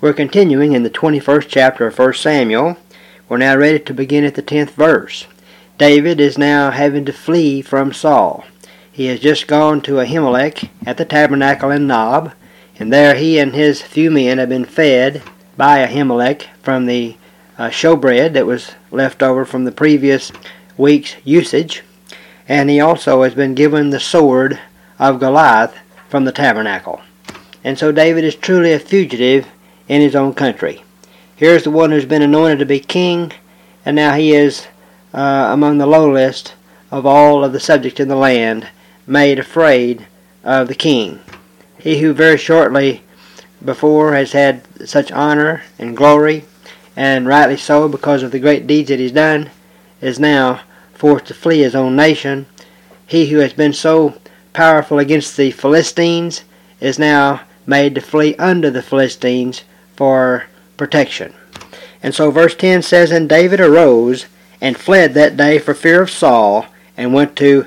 We're continuing in the 21st chapter of 1 Samuel. We're now ready to begin at the 10th verse. David is now having to flee from Saul. He has just gone to Ahimelech at the tabernacle in Nob, and there he and his few men have been fed by Ahimelech from the showbread that was left over from the previous week's usage, and he also has been given the sword of Goliath from the tabernacle. And so David is truly a fugitive in his own country. Here's the one who's been anointed to be king, and now he is among the low list of all of the subjects in the land, made afraid of the king. He who very shortly before has had such honor and glory, and rightly so because of the great deeds that he's done, is now forced to flee his own nation. He who has been so powerful against the Philistines is now made to flee under the Philistines for protection. And so verse 10 says, "And David arose and fled that day for fear of Saul, and went to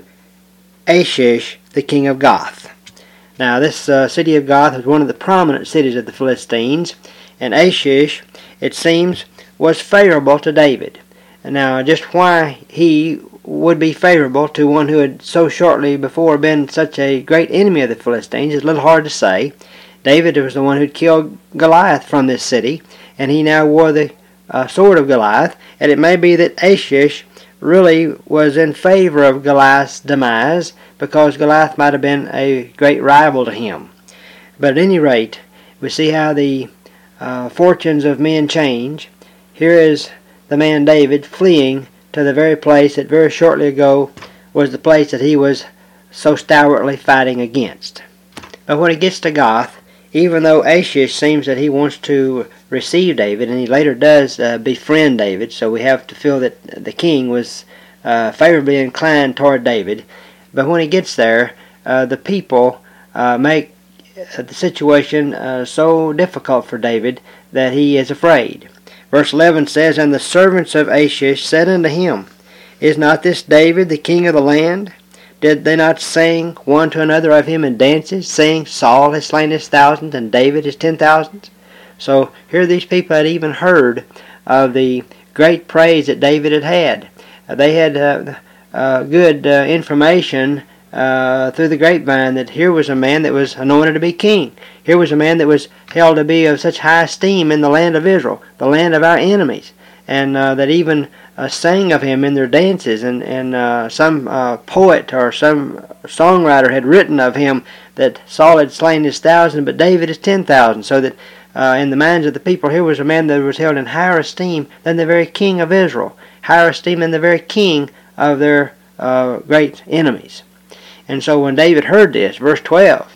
Achish, the king of Gath." Now this city of Gath was one of the prominent cities of the Philistines, and Achish, it seems, was favorable to David. And now just why he would be favorable to one who had so shortly before been such a great enemy of the Philistines is a little hard to say. David was the one who'd killed Goliath from this city, and he now wore the sword of Goliath, and it may be that Achish really was in favor of Goliath's demise because Goliath might have been a great rival to him. But at any rate, we see how the fortunes of men change. Here is the man David fleeing to the very place that very shortly ago was the place that he was so stoutly fighting against. But when he gets to Gath, even though Achish seems that he wants to receive David, and he later does befriend David, so we have to feel that the king was favorably inclined toward David, but when he gets there, the people make the situation so difficult for David that he is afraid. Verse 11 says, "And the servants of Achish said unto him, Is not this David the king of the land? Did they not sing one to another of him in dances, saying, Saul has slain his thousands, and David his 10,000s? So here these people had even heard of the great praise that David had had. They had good information through the grapevine that here was a man that was anointed to be king. Here was a man that was held to be of such high esteem in the land of Israel, the land of our enemies, and that even sang of him in their dances, and some poet or some songwriter had written of him that Saul had slain his 1,000, but David his 10,000, so that in the minds of the people here was a man that was held in higher esteem than the very king of Israel, higher esteem than the very king of their great enemies. And so when David heard this, verse 12,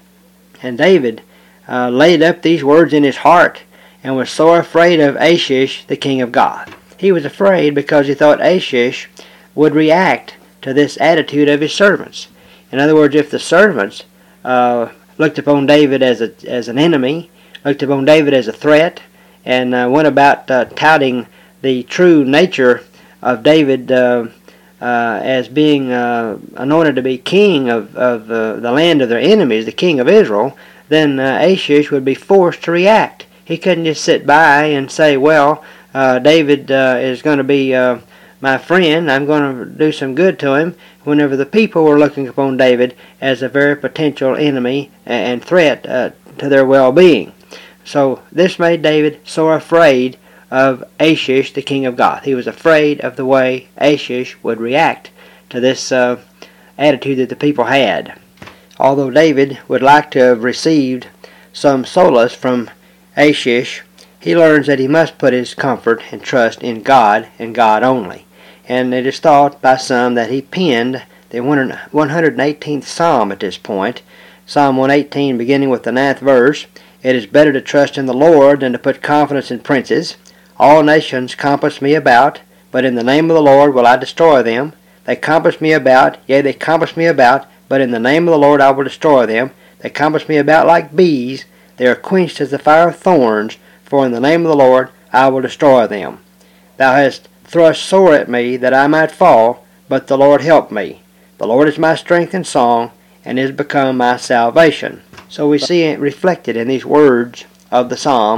"And David laid up these words in his heart, and was sore afraid of Achish, the king of Gath." He was afraid because he thought Achish would react to this attitude of his servants. In other words, if the servants looked upon David as an enemy, looked upon David as a threat, and went about touting the true nature of David as being anointed to be king of the land of their enemies, the king of Israel, then Achish would be forced to react. He couldn't just sit by and say, well, David is going to be my friend, I'm going to do some good to him, whenever the people were looking upon David as a very potential enemy and threat to their well-being. So this made David so afraid of Achish, the king of Gath. He was afraid of the way Achish would react to this attitude that the people had. Although David would like to have received some solace from Achish, he learns that he must put his comfort and trust in God and God only. And it is thought by some that he penned the 118th Psalm at this point, Psalm 118 beginning with the 9th verse. "It is better to trust in the Lord than to put confidence in princes. All nations compass me about, but in the name of the Lord will I destroy them. They compass me about, yea, they compass me about, but in the name of the Lord I will destroy them. They compass me about like bees, they are quenched as the fire of thorns, for in the name of the Lord I will destroy them. Thou hast thrust sore at me that I might fall, but the Lord helped me. The Lord is my strength and song, and is become my salvation." So we see it reflected in these words of the psalm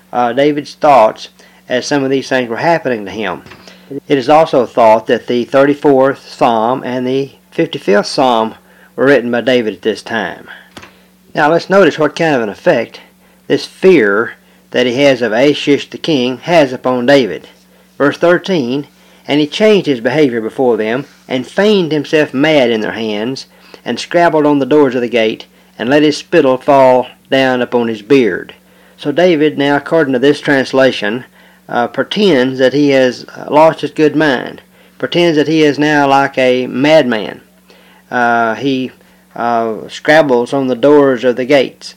David's thoughts as some of these things were happening to him. It is also thought that the 34th Psalm and the 55th Psalm were written by David at this time. Now let's notice what kind of an effect this fear that he has of Achish the king has upon David. Verse 13, and he changed his behavior before them, and feigned himself mad in their hands, and scrabbled on the doors of the gate, and let his spittle fall down upon his beard. So David, now according to this translation, pretends that he has lost his good mind, pretends that he is now like a madman. He scrabbles on the doors of the gates.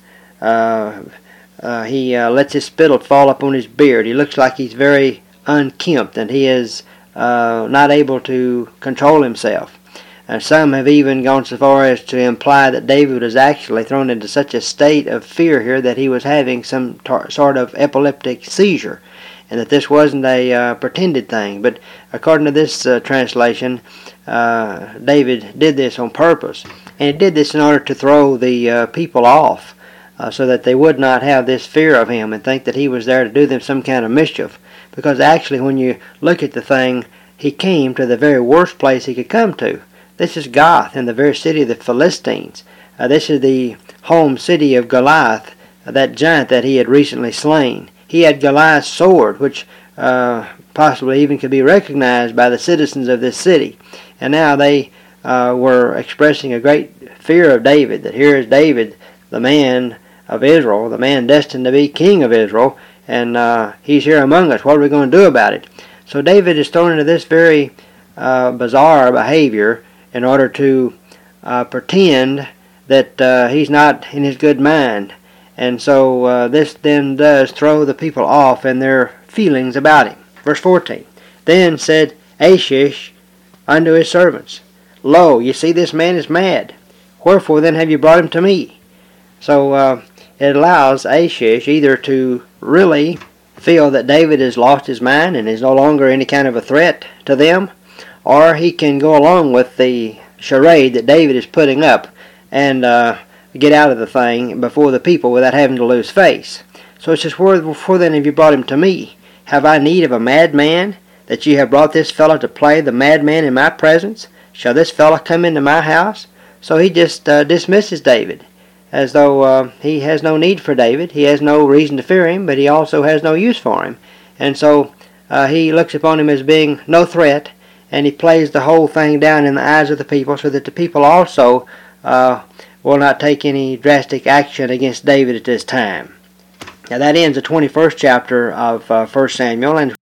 He lets his spittle fall upon his beard. He looks like he's very unkempt, and he is not able to control himself. Some have even gone so far as to imply that David was actually thrown into such a state of fear here that he was having some sort of epileptic seizure, and that this wasn't a pretended thing. But according to this translation, David did this on purpose, and he did this in order to throw the people off, so that they would not have this fear of him and think that he was there to do them some kind of mischief. Because actually, when you look at the thing, he came to the very worst place he could come to. This is Gath, in the very city of the Philistines. This is the home city of Goliath, that giant that he had recently slain. He had Goliath's sword, which possibly even could be recognized by the citizens of this city. And now they were expressing a great fear of David, that here is David, the man of Israel, the man destined to be king of Israel, and he's here among us. What are we going to do about it? So David is thrown into this very bizarre behavior in order to pretend that he's not in his good mind. And so this then does throw the people off in their feelings about him. Verse 14, then said Achish unto his servants, Lo, ye see this man is mad. Wherefore then have you brought him to me? So it allows Achish either to really feel that David has lost his mind and is no longer any kind of a threat to them, or he can go along with the charade that David is putting up and get out of the thing before the people without having to lose face. So it says, wherefore then have you brought him to me? Have I need of a madman, that ye have brought this fellow to play the madman in my presence? Shall this fellow come into my house? So he just dismisses David, as though he has no need for David. He has no reason to fear him, but he also has no use for him. And so he looks upon him as being no threat, and he plays the whole thing down in the eyes of the people, so that the people also will not take any drastic action against David at this time. Now that ends the 21st chapter of 1 Samuel, and